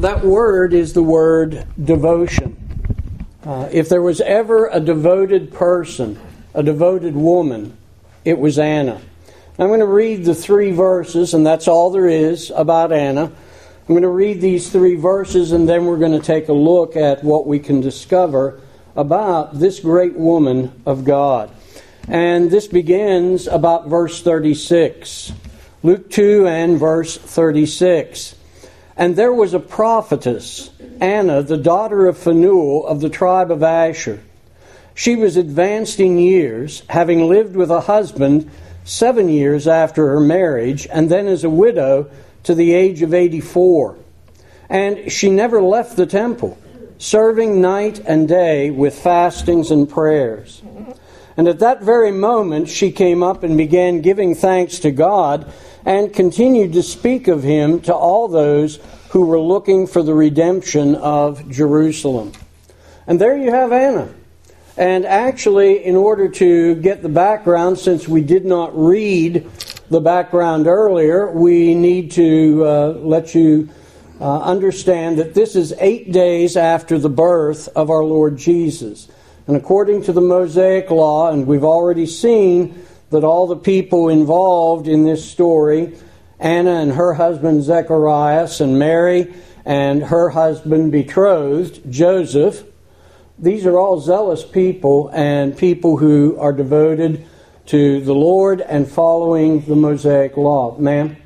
That word is the word devotion. If there was ever a devoted person, a devoted woman, it was Anna. I'm going to read the 3 verses, and that's all there is about Anna. I'm going to read these 3 verses, and then we're going to take a look at what we can discover about this great woman of God. And this begins about verse 36. Luke 2 and verse 36. And there was a prophetess, Anna, the daughter of Phanuel of the tribe of Asher. She was advanced in years, having lived with a husband 7 years after her marriage, and then as a widow to the age of 84. And she never left the temple, serving night and day with fastings and prayers. And at that very moment she came up and began giving thanks to God, and continued to speak of Him to all those who were looking for the redemption of Jerusalem. And there you have Anna. And actually, in order to get the background, since we did not read the background earlier, we need to let you understand that this is 8 days after the birth of our Lord Jesus. And according to the Mosaic Law, and we've already seen that all the people involved in this story, Anna and her husband Zacharias, and Mary and her husband betrothed, Joseph, these are all zealous people and people who are devoted to the Lord and following the Mosaic Law. Ma'am?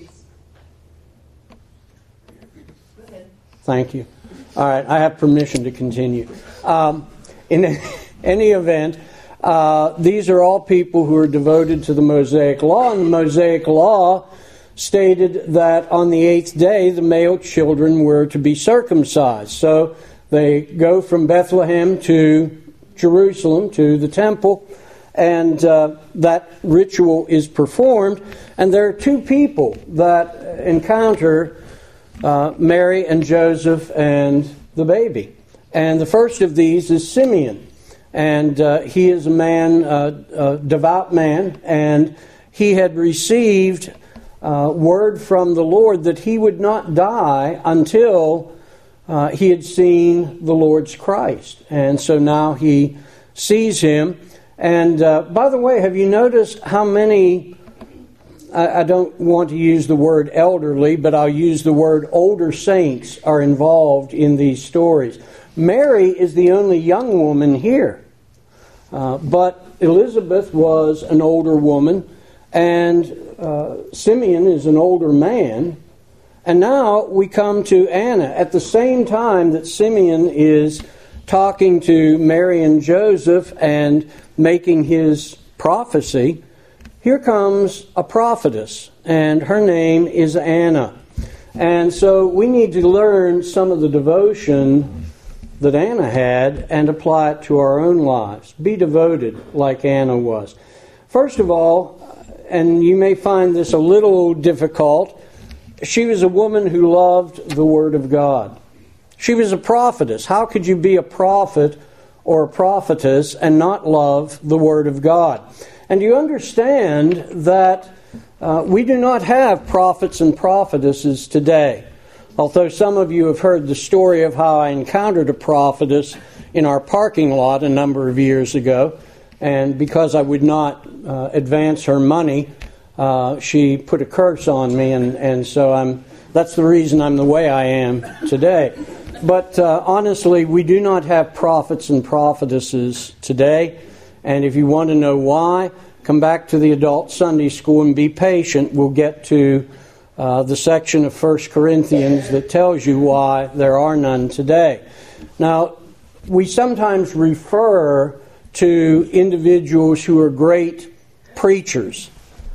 Thank you. All right, I have permission to continue. In any event, these are all people who are devoted to the Mosaic Law, and the Mosaic Law stated that on the 8th day the male children were to be circumcised. So they go from Bethlehem to Jerusalem, to the temple, and that ritual is performed. And there are 2 people that encounter Mary and Joseph and the baby. And the first of these is Simeon. And he is a man, a devout man, and he had received word from the Lord that he would not die until he had seen the Lord's Christ. And so now he sees Him. And by the way, have you noticed how many, I don't want to use the word elderly, but I'll use the word older saints are involved in these stories. Mary is the only young woman here. But Elizabeth was an older woman, and Simeon is an older man. And now we come to Anna. At the same time that Simeon is talking to Mary and Joseph and making his prophecy, here comes a prophetess, and her name is Anna. And so we need to learn some of the devotion that Anna had and apply it to our own lives. Be devoted like Anna was. First of all, and you may find this a little difficult, she was a woman who loved the Word of God. She was a prophetess. How could you be a prophet or a prophetess and not love the Word of God? And you understand that we do not have prophets and prophetesses today. Although some of you have heard the story of how I encountered a prophetess in our parking lot a number of years ago, and because I would not advance her money, she put a curse on me, and so that's the reason I'm the way I am today. But honestly, we do not have prophets and prophetesses today, and if you want to know why, come back to the adult Sunday school and be patient. We'll get to the section of 1 Corinthians that tells you why there are none today. Now, we sometimes refer to individuals who are great preachers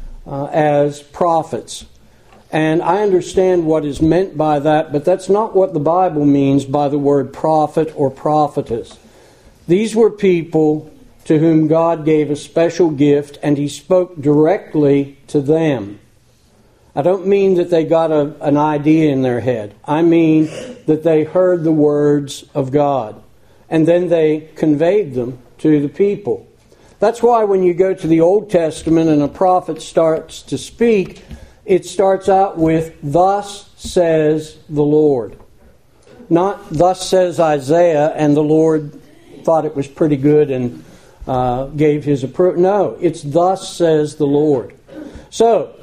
as prophets. And I understand what is meant by that, but that's not what the Bible means by the word prophet or prophetess. These were people to whom God gave a special gift, and He spoke directly to them. I don't mean that they got an idea in their head. I mean that they heard the words of God, and then they conveyed them to the people. That's why when you go to the Old Testament and a prophet starts to speak, it starts out with, "Thus says the Lord." Not thus says Isaiah, and the Lord thought it was pretty good and gave his approval. No, it's thus says the Lord. So,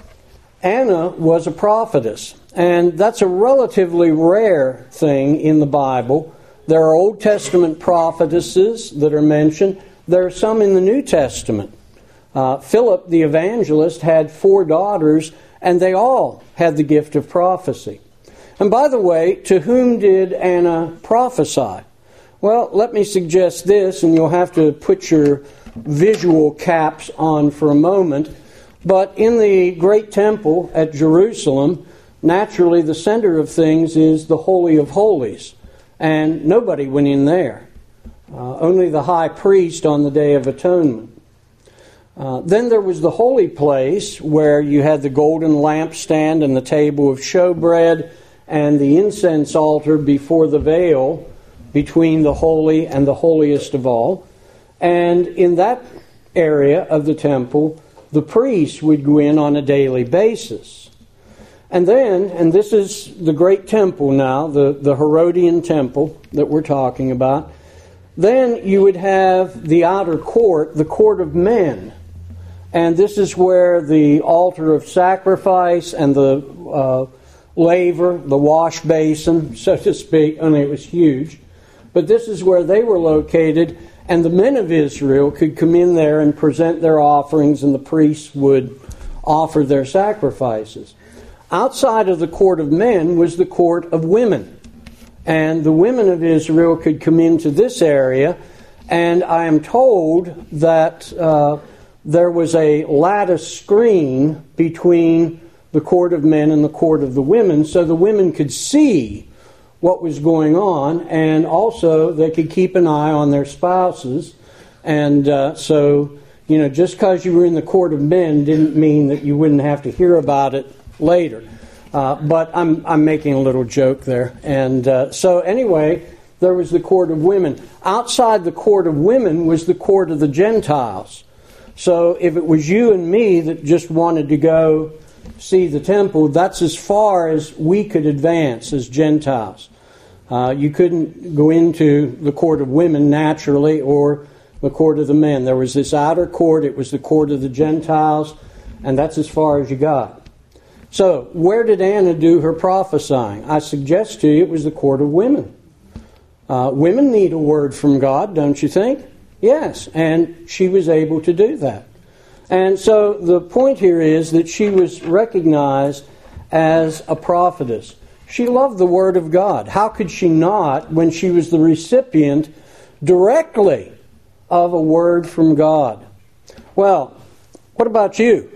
Anna was a prophetess, and that's a relatively rare thing in the Bible. There are Old Testament prophetesses that are mentioned. There are some in the New Testament. Philip the evangelist had 4 daughters, and they all had the gift of prophecy. And by the way, to whom did Anna prophesy? Well, let me suggest this, and you'll have to put your visual caps on for a moment. But in the great temple at Jerusalem, naturally the center of things is the Holy of Holies. And nobody went in there. Only the high priest on the Day of Atonement. Then there was the holy place where you had the golden lampstand and the table of showbread and the incense altar before the veil between the holy and the holiest of all. And in that area of the temple, the priests would go in on a daily basis. And then, and this is the great temple now, the Herodian temple that we're talking about, then you would have the outer court, the court of men. And this is where the altar of sacrifice and the laver, the wash basin, so to speak, only it was huge. But this is where they were located, and the men of Israel could come in there and present their offerings, and the priests would offer their sacrifices. Outside of the court of men was the court of women. And the women of Israel could come into this area, and I am told that there was a lattice screen between the court of men and the court of the women, so the women could see what was going on, and also they could keep an eye on their spouses. And so, just because you were in the court of men didn't mean that you wouldn't have to hear about it later. But I'm making a little joke there. And so anyway, there was the court of women. Outside the court of women was the court of the Gentiles. So if it was you and me that just wanted to go see the temple, that's as far as we could advance as Gentiles. You couldn't go into the court of women naturally or the court of the men. There was this outer court, it was the court of the Gentiles, and that's as far as you got. So, where did Anna do her prophesying? I suggest to you it was the court of women. Women need a word from God, don't you think? Yes, and she was able to do that. And so the point here is that she was recognized as a prophetess. She loved the Word of God. How could she not when she was the recipient directly of a word from God? Well, what about you?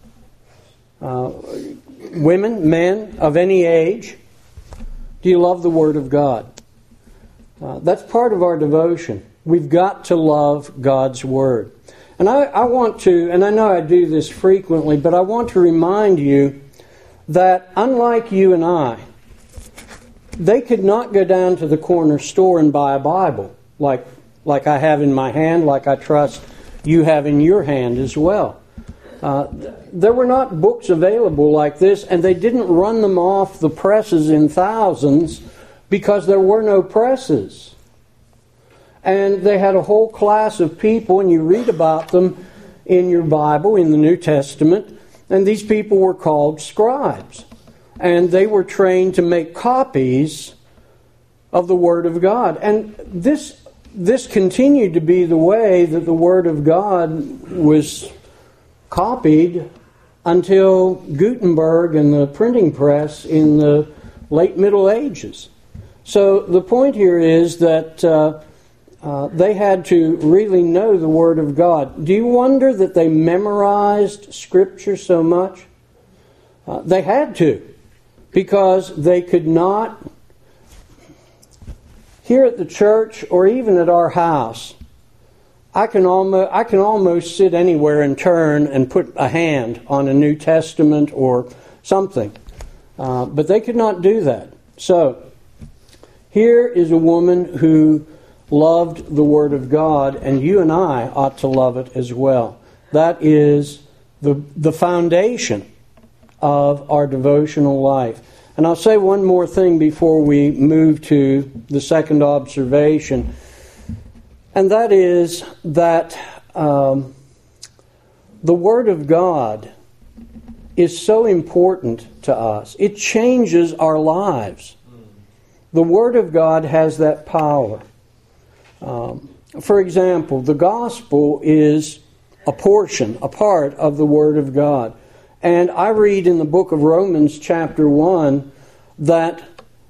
Women, men of any age, do you love the Word of God? That's part of our devotion. We've got to love God's Word. And I want to, and I know I do this frequently, but I want to remind you that unlike you and I, they could not go down to the corner store and buy a Bible like I have in my hand, like I trust you have in your hand as well. There were not books available like this, and they didn't run them off the presses in thousands because there were no presses. And they had a whole class of people, and you read about them in your Bible, in the New Testament, and these people were called scribes. And they were trained to make copies of the Word of God. And this continued to be the way that the Word of God was copied until Gutenberg and the printing press in the late Middle Ages. So the point here is that they had to really know the Word of God. Do you wonder that they memorized Scripture so much? They had to, because they could not. Here at the church, or even at our house, I can almost sit anywhere and turn and put a hand on a New Testament or something. But they could not do that. So, here is a woman who loved the Word of God, and you and I ought to love it as well. That is the foundation of our devotional life. And I'll say one more thing before we move to the second observation, and that is that the Word of God is so important to us. It changes our lives. The Word of God has that power. For example, the gospel is a portion, a part of the Word of God. And I read in the book of Romans chapter 1 that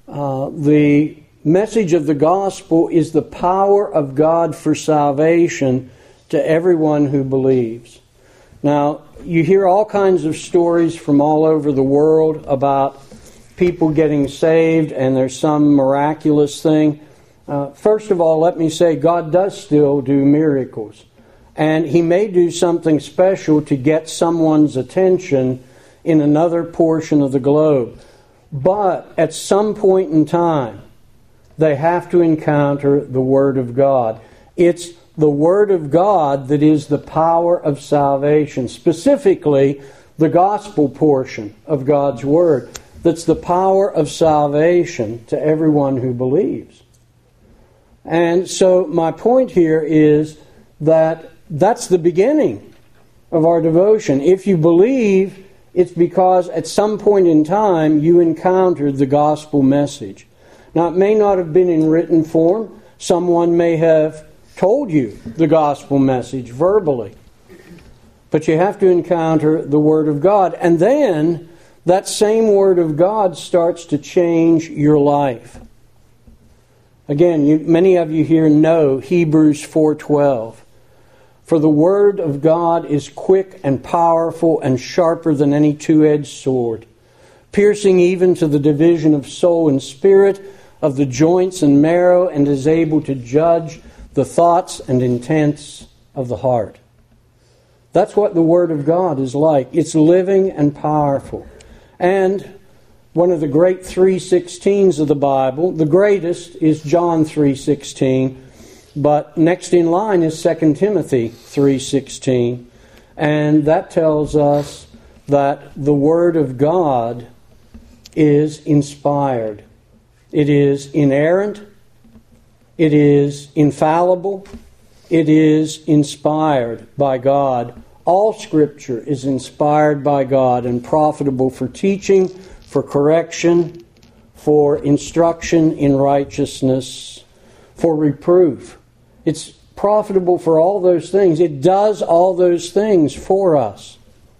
the message of the gospel is the power of God for salvation to everyone who believes. Now, you hear all kinds of stories from all over the world about people getting saved and there's some miraculous thing. First of all, let me say God does still do miracles. And He may do something special to get someone's attention in another portion of the globe. But at some point in time, they have to encounter the Word of God. It's the Word of God that is the power of salvation. Specifically, the gospel portion of God's Word. That's the power of salvation to everyone who believes. And so my point here is that that's the beginning of our devotion. If you believe, it's because at some point in time you encountered the gospel message. Now, it may not have been in written form. Someone may have told you the gospel message verbally. But you have to encounter the Word of God. And then that same Word of God starts to change your life. Again, many of you here know Hebrews 4:12. For the Word of God is quick and powerful and sharper than any two-edged sword, piercing even to the division of soul and spirit, of the joints and marrow, and is able to judge the thoughts and intents of the heart. That's what the Word of God is like. It's living and powerful. And one of the great 3:16s of the Bible, the greatest is John 3:16, but next in line is 2 Timothy 3:16. And that tells us that the Word of God is inspired. It is inerrant. It is infallible. It is inspired by God. All Scripture is inspired by God and profitable for teaching, for correction, for instruction in righteousness, for reproof. It's profitable for all those things. It does all those things for us.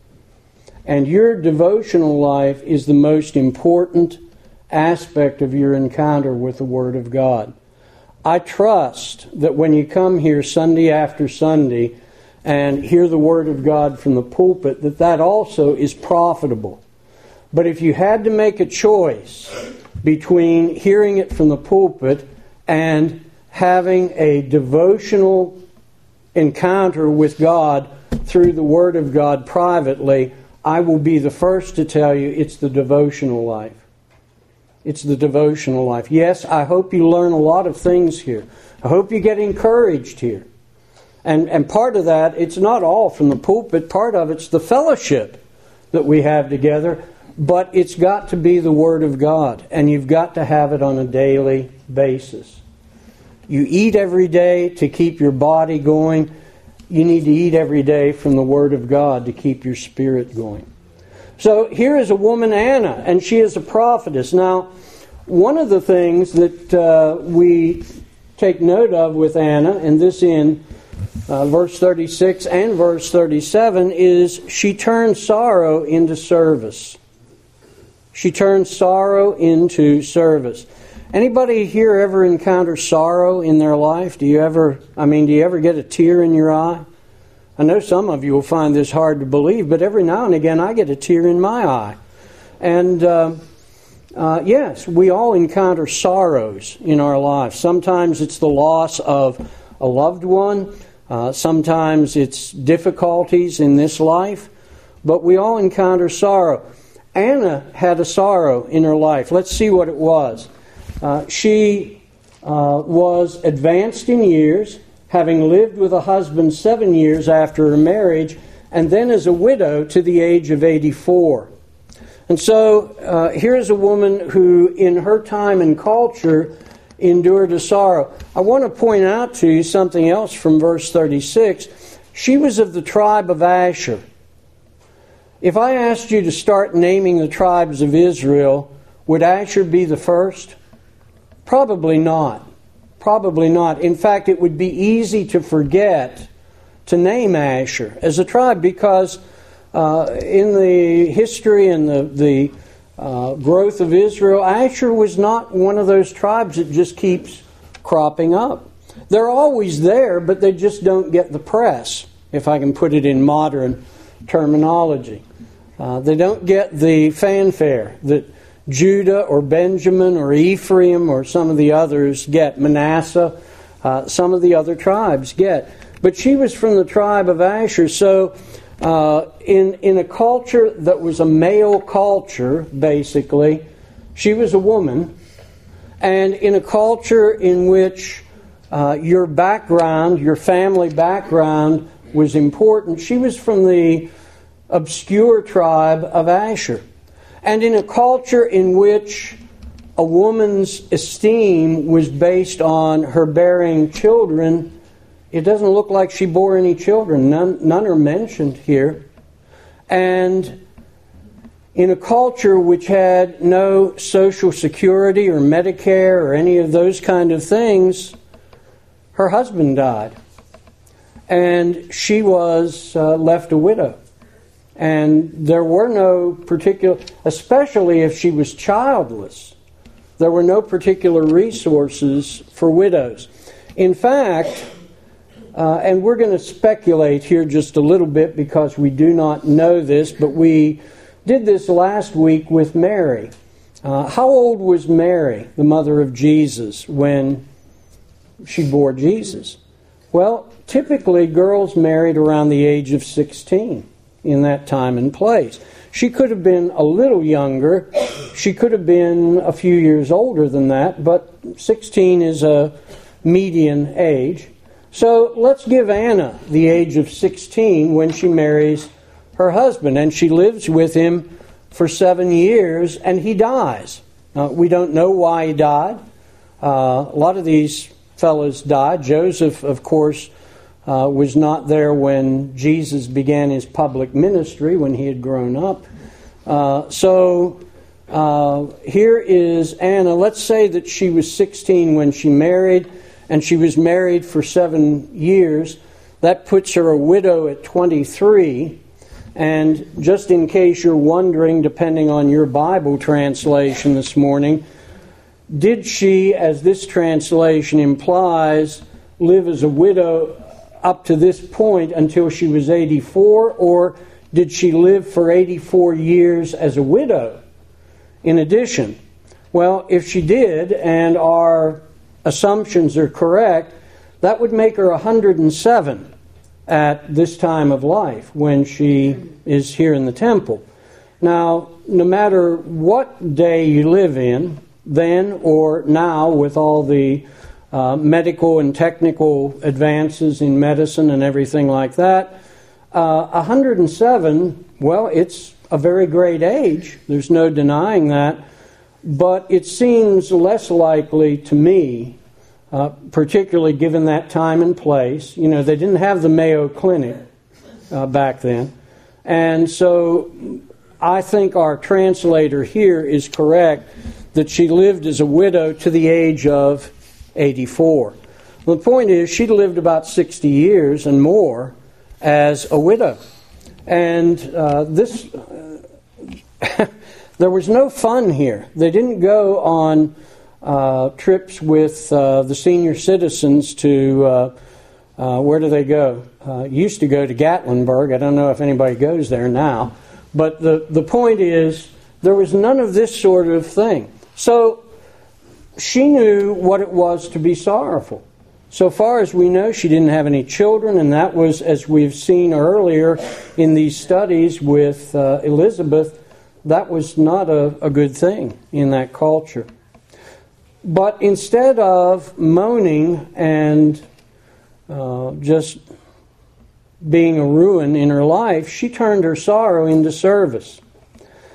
And your devotional life is the most important aspect of your encounter with the Word of God. I trust that when you come here Sunday after Sunday and hear the Word of God from the pulpit, that also is profitable. But if you had to make a choice between hearing it from the pulpit and having a devotional encounter with God through the Word of God privately, I will be the first to tell you it's the devotional life. It's the devotional life. Yes, I hope you learn a lot of things here. I hope you get encouraged here. And part of that, it's not all from the pulpit. Part of it's the fellowship that we have together. But it's got to be the Word of God. And you've got to have it on a daily basis. You eat every day to keep your body going. You need to eat every day from the Word of God to keep your spirit going. So here is a woman, Anna, and she is a prophetess. Now, one of the things that we take note of with Anna, and this in verse 36 and verse 37, is she turned sorrow into service. She turned sorrow into service. Anybody here ever encounter sorrow in their life? Do you ever get a tear in your eye? I know some of you will find this hard to believe, but every now and again I get a tear in my eye. And yes, we all encounter sorrows in our lives. Sometimes it's the loss of a loved one. Sometimes it's difficulties in this life. But we all encounter sorrow. Anna had a sorrow in her life. Let's see what it was. She was advanced in years, having lived with a husband 7 years after her marriage, and then as a widow to the age of 84. And so here's a woman who, in her time and culture, endured a sorrow. I want to point out to you something else from verse 36. She was of the tribe of Asher. If I asked you to start naming the tribes of Israel, would Asher be the first? Probably not. Probably not. In fact, it would be easy to forget to name Asher as a tribe because in the history and the growth of Israel, Asher was not one of those tribes that just keeps cropping up. They're always there, but they just don't get the press, if I can put it in modern terminology. They don't get the fanfare that Judah or Benjamin or Ephraim or some of the others get, Manasseh, some of the other tribes get. But she was from the tribe of Asher, so in a culture that was a male culture, basically, she was a woman. And in a culture in which your background, your family background was important, she was from the obscure tribe of Asher. And in a culture in which a woman's esteem was based on her bearing children, it doesn't look like she bore any children. None are mentioned here. And in a culture which had no Social Security or Medicare or any of those kind of things, her husband died. And she was left a widow. And there were no particular, especially if she was childless, there were no particular resources for widows. In fact, and we're going to speculate here just a little bit because we do not know this, but we did this last week with Mary. How old was Mary, the mother of Jesus, when she bore Jesus? Well, typically girls married around the age of 16 in that time and place. She could have been a little younger. She could have been a few years older than that, but 16 is a median age. So let's give Anna the age of 16 when she marries her husband, and she lives with him for 7 years, and he dies. We don't know why he died. A lot of these fellows died. Joseph, of course, was not there when Jesus began his public ministry, when he had grown up. So here is Anna. Let's say that she was 16 when she married, and she was married for 7 years. That puts her a widow at 23. And just in case you're wondering, depending on your Bible translation this morning, did she, as this translation implies, live as a widow up to this point until she was 84, or did she live for 84 years as a widow in addition? Well, if she did, and our assumptions are correct, that would make her 107 at this time of life when she is here in the temple. Now, no matter what day you live in, then or now, with all the medical and technical advances in medicine and everything like that, 107, well, it's a very great age. There's no denying that. But it seems less likely to me, particularly given that time and place. You know, they didn't have the Mayo Clinic back then. And so I think our translator here is correct that she lived as a widow to the age of 84. The point is, she lived about 60 years and more as a widow. And this, there was no fun here. They didn't go on trips with the senior citizens to, where do they go? Used to go to Gatlinburg. I don't know if anybody goes there now. But the point is, there was none of this sort of thing. So she knew what it was to be sorrowful. So far as we know, she didn't have any children, and that was, as we've seen earlier in these studies with Elizabeth, that was not a good thing in that culture. But instead of moaning and just being a ruin in her life, she turned her sorrow into service.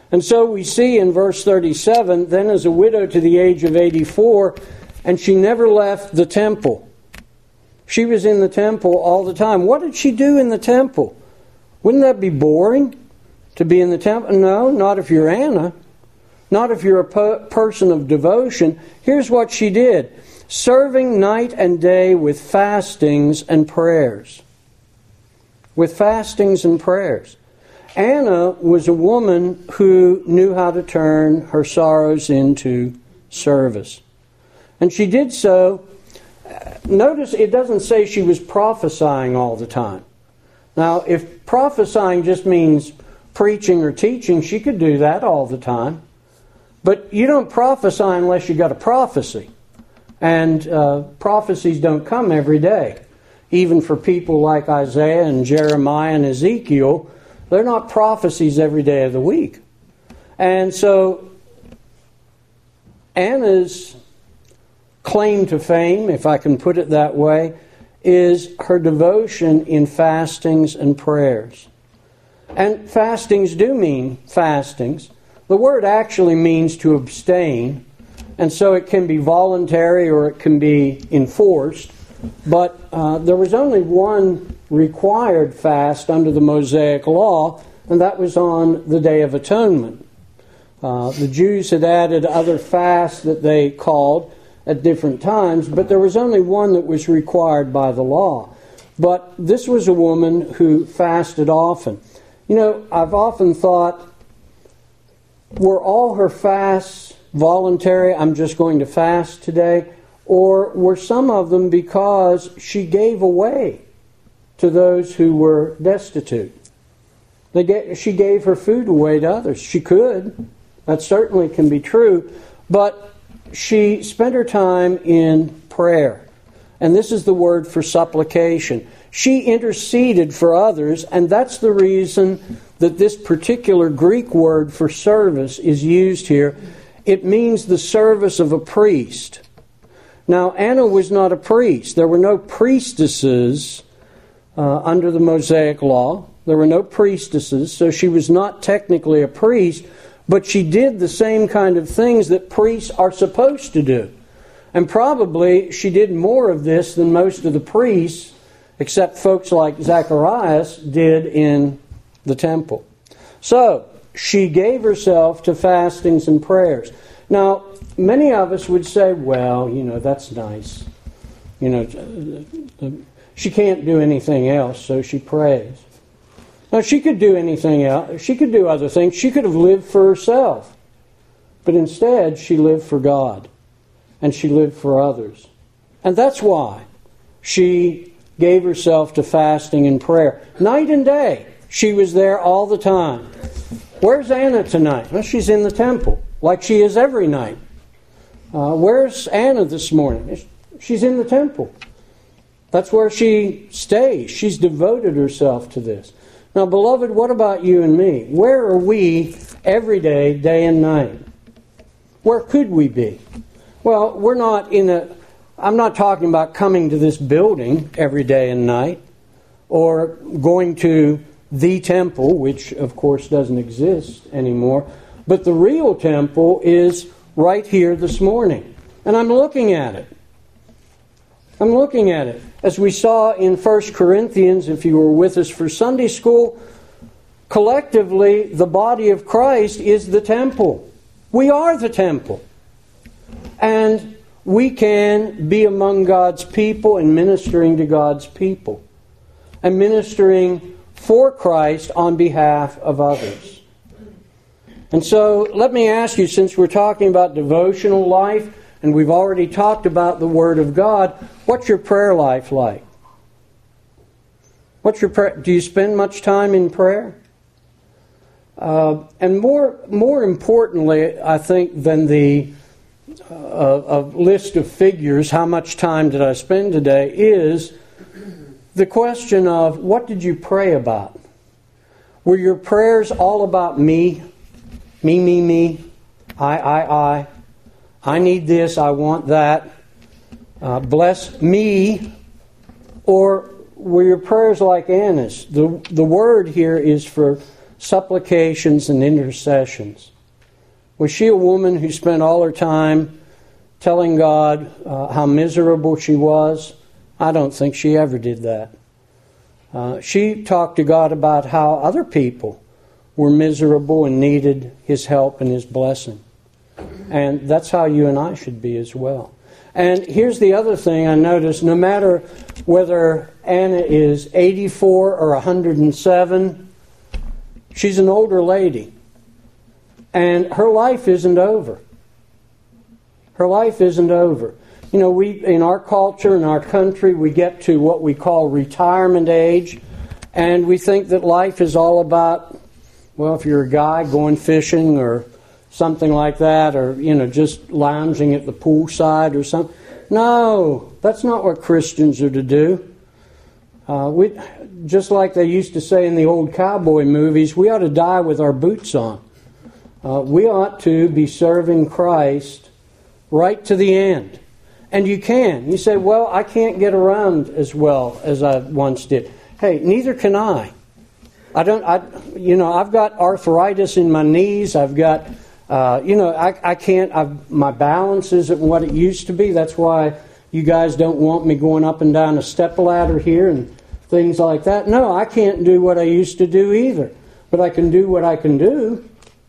And so we see in verse 37, then as a widow to the age of 84, and she never left the temple. She was in the temple all the time. What did she do in the temple? Wouldn't that be boring to be in the temple? No, not if you're Anna. Not if you're a person of devotion. Here's what she did. Serving night and day with fastings and prayers. With fastings and prayers. Anna was a woman who knew how to turn her sorrows into service. And she did so. Notice it doesn't say she was prophesying all the time. Now, if prophesying just means preaching or teaching, she could do that all the time. But you don't prophesy unless you got a prophecy. And prophecies don't come every day. Even for people like Isaiah and Jeremiah and Ezekiel, they're not prophecies every day of the week. And so Anna's claim to fame, if I can put it that way, is her devotion in fastings and prayers. And fastings do mean fastings. The word actually means to abstain, and so it can be voluntary or it can be enforced. But there was only one required fast under the Mosaic Law, and that was on the Day of Atonement. The Jews had added other fasts that they called at different times, but there was only one that was required by the law. But this was a woman who fasted often. You know, I've often thought, were all her fasts voluntary? I'm just going to fast today. Or were some of them because she gave away to those who were destitute? She gave her food away to others. She could. That certainly can be true. But she spent her time in prayer. And this is the word for supplication. She interceded for others, and that's the reason that this particular Greek word for service is used here. It means the service of a priest. Now, Anna was not a priest. There were no priestesses under the Mosaic Law. There were no priestesses, so she was not technically a priest, but she did the same kind of things that priests are supposed to do. And probably she did more of this than most of the priests, except folks like Zacharias, did in the temple. So, she gave herself to fastings and prayers. Now, many of us would say, well, that's nice. She can't do anything else, so she prays. Now, she could do anything else. She could do other things. She could have lived for herself. But instead, she lived for God. And she lived for others. And that's why she gave herself to fasting and prayer. Night and day, she was there all the time. Where's Anna tonight? Well, she's in the temple, like she is every night. Where's Anna this morning? She's in the temple. That's where she stays. She's devoted herself to this. Now, beloved, what about you and me? Where are we every day, day and night? Where could we be? Well, I'm not talking about coming to this building every day and night, or going to the temple, which of course doesn't exist anymore. But the real temple is right here this morning. And I'm looking at it. I'm looking at it. As we saw in 1 Corinthians, if you were with us for Sunday school, collectively, the body of Christ is the temple. We are the temple. And we can be among God's people and ministering to God's people. And ministering for Christ on behalf of others. And so, let me ask you, since we're talking about devotional life, and we've already talked about the Word of God, what's your prayer life like? Do you spend much time in prayer? And more importantly, I think, than the list of figures, how much time did I spend today, is the question of what did you pray about? Were your prayers all about me? Me, I. I need this, I want that. Bless me. Or were your prayers like Anna's? The word here is for supplications and intercessions. Was she a woman who spent all her time telling God how miserable she was? I don't think she ever did that. She talked to God about how other people were miserable and needed His help and His blessing. And that's how you and I should be as well. And here's the other thing I noticed. No matter whether Anna is 84 or 107, she's an older lady. And her life isn't over. Her life isn't over. You know, we in our culture, in our country, we get to what we call retirement age. And we think that life is all about, well, if you're a guy going fishing or something like that, or, you know, just lounging at the poolside or something. No, that's not what Christians are to do. Just like they used to say in the old cowboy movies, we ought to die with our boots on. We ought to be serving Christ right to the end. And you can. You say, well, I can't get around as well as I once did. Hey, neither can I. I've got arthritis in my knees. I've got, I can't, my balance isn't what it used to be. That's why you guys don't want me going up and down a stepladder here and things like that. No, I can't do what I used to do either. But I can do what I can do.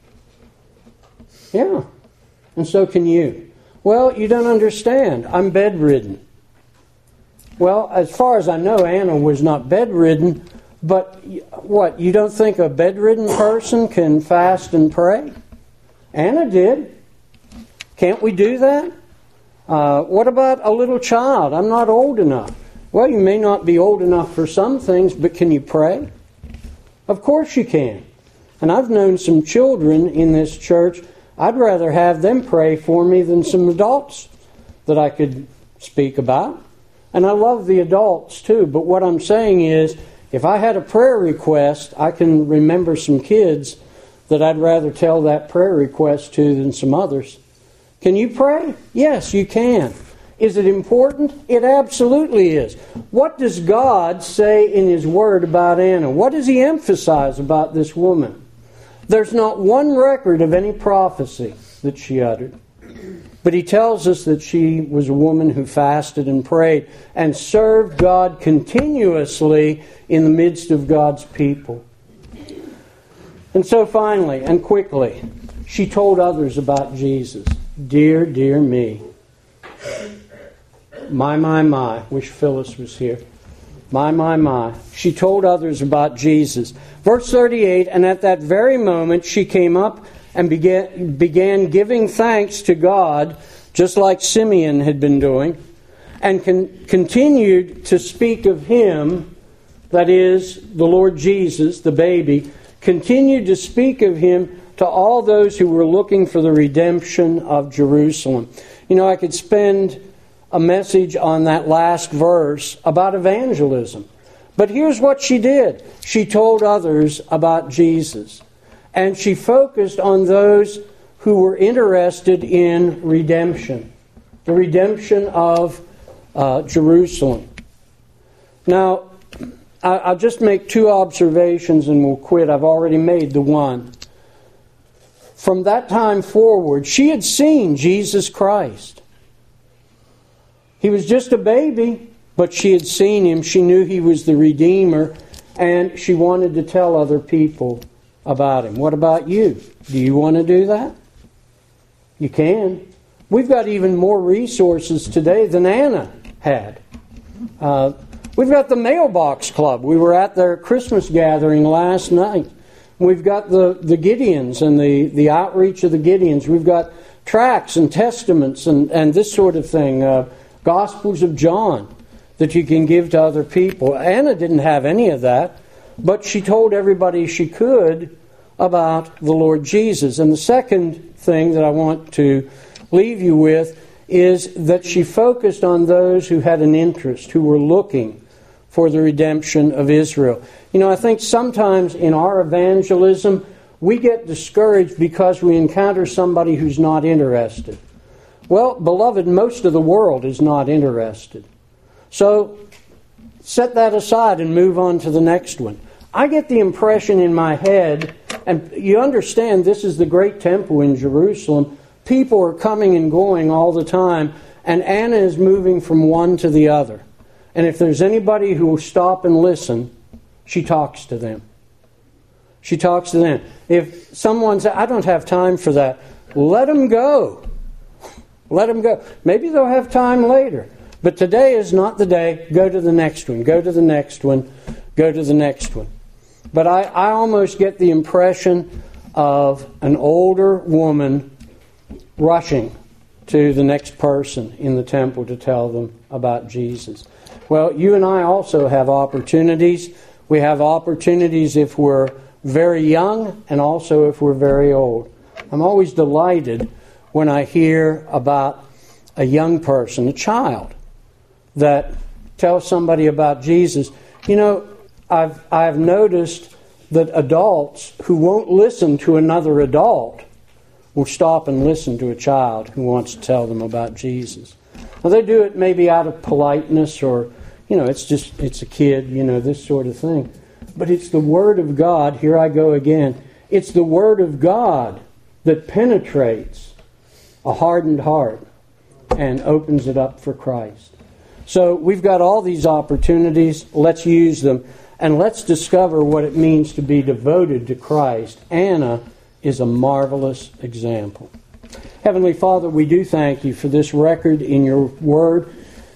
Yeah. And so can you. Well, you don't understand. I'm bedridden. Well, as far as I know, Anna was not bedridden. But what, you don't think a bedridden person can fast and pray? Anna did. Can't we do that? What about a little child? I'm not old enough. Well, you may not be old enough for some things, but can you pray? Of course you can. And I've known some children in this church. I'd rather have them pray for me than some adults that I could speak about. And I love the adults too. But what I'm saying is, if I had a prayer request, I can remember some kids that I'd rather tell that prayer request to than some others. Can you pray? Yes, you can. Is it important? It absolutely is. What does God say in His Word about Anna? What does He emphasize about this woman? There's not one record of any prophecy that she uttered. But He tells us that she was a woman who fasted and prayed and served God continuously in the midst of God's people. And so finally and quickly, she told others about Jesus. Dear, dear me. My. Wish Phyllis was here. My. She told others about Jesus. Verse 38, and at that very moment she came up and began giving thanks to God, just like Simeon had been doing, and continued to speak of Him, that is, the Lord Jesus, the baby, continued to speak of Him to all those who were looking for the redemption of Jerusalem. You know, I could spend a message on that last verse about evangelism. But here's what she did. She told others about Jesus. And she focused on those who were interested in redemption. The redemption of Jerusalem. Now, I'll just make two observations and we'll quit. I've already made the one. From that time forward, she had seen Jesus Christ. He was just a baby, but she had seen Him. She knew He was the Redeemer, and she wanted to tell other people about Him. What about you? Do you want to do that? You can. We've got even more resources today than Anna had. We've got the Mailbox Club. We were at their Christmas gathering last night. We've got the Gideons and the outreach of the Gideons. We've got tracts and testaments and this sort of thing. Gospels of John that you can give to other people. Anna didn't have any of that, but she told everybody she could about the Lord Jesus. And the second thing that I want to leave you with is that she focused on those who had an interest, who were looking for the redemption of Israel. You know, I think sometimes in our evangelism, we get discouraged because we encounter somebody who's not interested. Well, beloved, most of the world is not interested. So, set that aside and move on to the next one. I get the impression in my head And you understand this is the great temple in Jerusalem. People are coming and going all the time, and Anna is moving from one to the other. And if there's anybody who will stop and listen, she talks to them. She talks to them. If someone says, I don't have time for that, let them go. Let them go. Maybe they'll have time later. But today is not the day. Go to the next one. Go to the next one. Go to the next one. But I almost get the impression of an older woman rushing to the next person in the temple to tell them about Jesus. Well, you and I also have opportunities. We have opportunities if we're very young and also if we're very old. I'm always delighted when I hear about a young person, a child, that tells somebody about Jesus. You know, I've noticed that adults who won't listen to another adult will stop and listen to a child who wants to tell them about Jesus. Now, they do it maybe out of politeness or, it's a kid, this sort of thing. But it's the Word of God, here I go again, it's the Word of God that penetrates a hardened heart and opens it up for Christ. So we've got all these opportunities. Let's use them. And let's discover what it means to be devoted to Christ. Anna is a marvelous example. Heavenly Father, we do thank you for this record in your Word.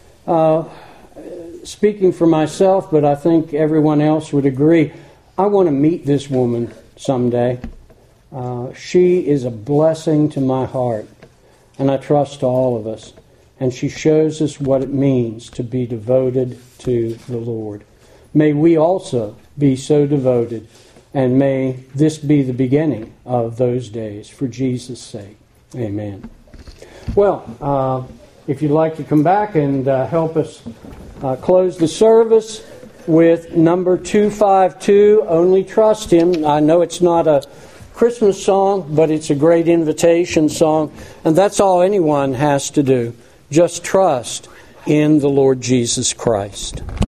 Speaking for myself, but I think everyone else would agree, I want to meet this woman someday. She is a blessing to my heart, and I trust to all of us. And she shows us what it means to be devoted to the Lord. May we also be so devoted, and may this be the beginning of those days for Jesus' sake. Amen. Well, if you'd like to come back and help us close the service with number 252, Only Trust Him. I know it's not a Christmas song, but it's a great invitation song, and that's all anyone has to do. Just trust in the Lord Jesus Christ.